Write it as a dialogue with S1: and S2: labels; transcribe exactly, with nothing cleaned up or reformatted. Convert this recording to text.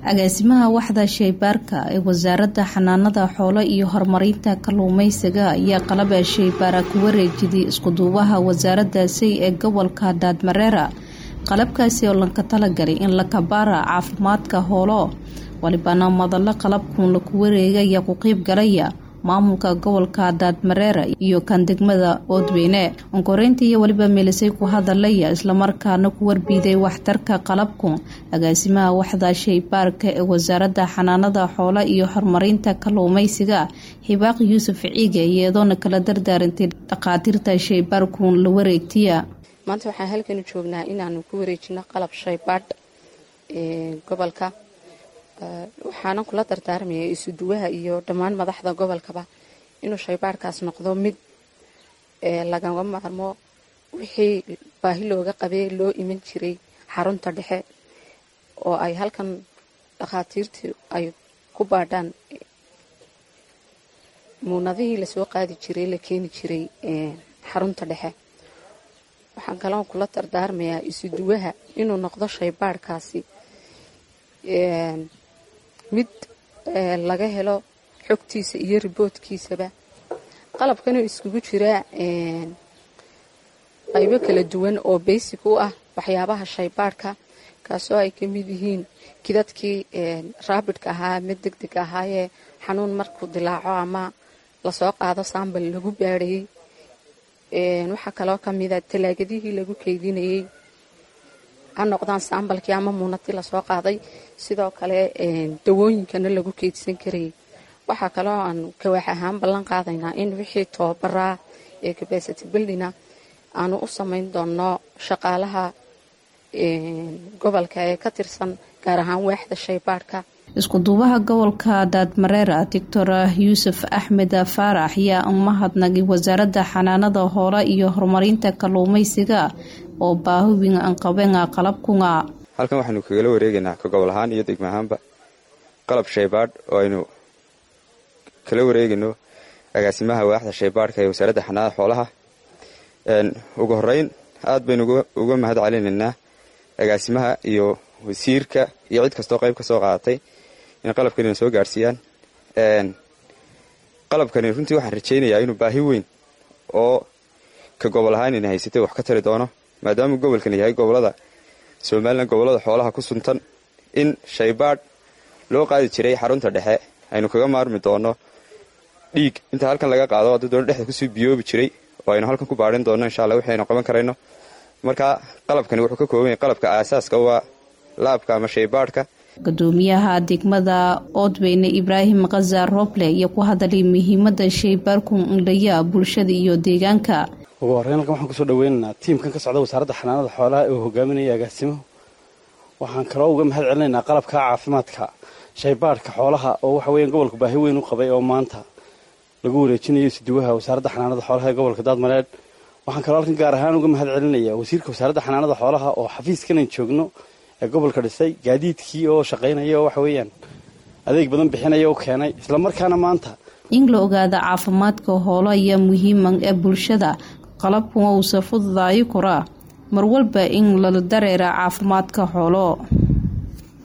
S1: agaasimaha waxda shaybaarka ee wasaaradda xanaanada xoolo iyo horumarinta kalluumaysiga ayaa qalab shaybaar ku wareejiyay isku duubaha wasaaraddaasi ee gobolka Daadmareera qalabkaasi oo lanka talagalay in la kabaara caafimaadka xoolo walibana madalla qalabkun la ku wareegaya ku qayb galaya maamulka gobolka Daadmareera iyo kan degmada Oodweyne onkoreyntii iyo waliba meelisay ku hadalaya isla markaana ku warbiiday waxtarka qalabkun agaasimaha waxda shaybaarka ee wasaaradda xanaanada xoolo iyo horumarinta kalluumaysiga Hibaaq Yuusuf Ciige iyadoo kala dardaarantay dhaqaatiirta shaybaarkun la wareegtiya
S2: maanta waxaan halkan joognaa inaan ku wareejino qalab shaybaadh ee gobolka waxaana kula dardaarmaya isu duwaha iyo dhammaan madaxda gobolkaba inuu shaybaarkaas noqdo mid ee laga maarmo wixii baahi looga qabay loo iman jiray xarunta dhexe oo ay halkan dhaqaatiirtu ay ku baadhaan muunadihii la soo qaadi jiray la keeni jiray ee xarunta dhexe waxaan kaloo kula dardaarmaya isu duwaha inuu noqdo shaybaarkaasi ee mid laga helo xogtiisa iyo riboodkiisaba qalabkan iskugu jira ee qaybo kala duwan oo basic u ah waxyaabaha shaybaarka kaasoo ay ka mid yihiin kidadkii ee raabidka ahaa mid degdeg ahaa ee xanuun markuu dilaaco ama la soo qaado sample lagu baarayay ee waxa kale ka mid ah talaagadihii lagu keydinayay aan noqdaan sambalkii ama muunadii la soo qaaday sidoo kale ee dawooyinkana lagu keydsan karay waxa kale oo aan ka wax ahaan ballan qaadaynaa in wixii tababaraa ee capacity building aanu u sameyn doono shaqaalaha ee gobolka ee ka tirsan gaar ahaan waaxda shaybaarka isku duubaha gobolka Daadmareera Doctor Yuusuf Axmed Faarax ayaa u mahadnaqay wasaaradda xanaanada xoolo iyo horumarinta kalluumaysiga oo baahiwin aan qabeen qalabkuna
S3: halkan waxaanu kaga wareegaynaa ka gobol ahaan iyo degmo ahaanba qalab shaybaadh oo aynu kala wareegino agaasimaha waaxda shaybaarka ee wasaaradda xanaanada xoolaha een ugu horeyn aad baynu uga mahad celinaynaa agaasimaha iyo wasiirka iyo cid kastoo qayb ka soo qaadatay in qalabkan soo gaarsiiyaan een qalabkan runtii waxaan rajaynayaa inuu baahi weyn oo ka gobol ahaan in haysatay wax ka tari doono maadaama gobolkan yahay gobolada Soomaaliland gobolada xoolaha ku suntan in shaybaadh loo qaadi jiray xarunta dhexe aynu kaga maarmi doono dhiig inta halkan laga qaado dad doon dhexda ku soo biyoobi jiray oo aynu halkan ku baarin doono insha Allah waxaynu qaban kareyno marka qalabkan wuxuu ka kooban yahay qalabka aasaaska waa laabka ama shaybaadhka
S1: gudoomiyaha degmada Oodweyne Ibraahim Qazaar Roble iyo ku hadalay muhiimadda shaybaarku u leeyahay bulshada iyo deegaanka
S4: ugu horeyn waxaan ku soo dhaweynaynaa tiimkan ka socda wasaaradda xanaanada xoolaha ee hogaaminaya agaasimaha waxaan kaloo uga mahad celinaynaa qalabka caafimaadka shaybaarka xoolaha oo waxa weeyaan gobolka baahi weyn u qabay oo maanta lagu wareejinayo siduwaha wasaaradda xanaanada xoolaha ee gobolka Daadmareer waxaan kaloo halkan gaar ahaan uga mahad celinayaa wasiirka wasaaradda xanaanada xoolaha oo xafiiskan aan joogno ee gobolka dhisay gaadiidkii oo shaqeynaya waxa weeyaan adeeg badan bixinaya oo keenay isla markaana maanta
S1: in la ogaado caafimaadka xoolo ayaa muhiim ah bulshada qalabku uu soo fududaay kara mar walba in la dareero caafimaadka xoolo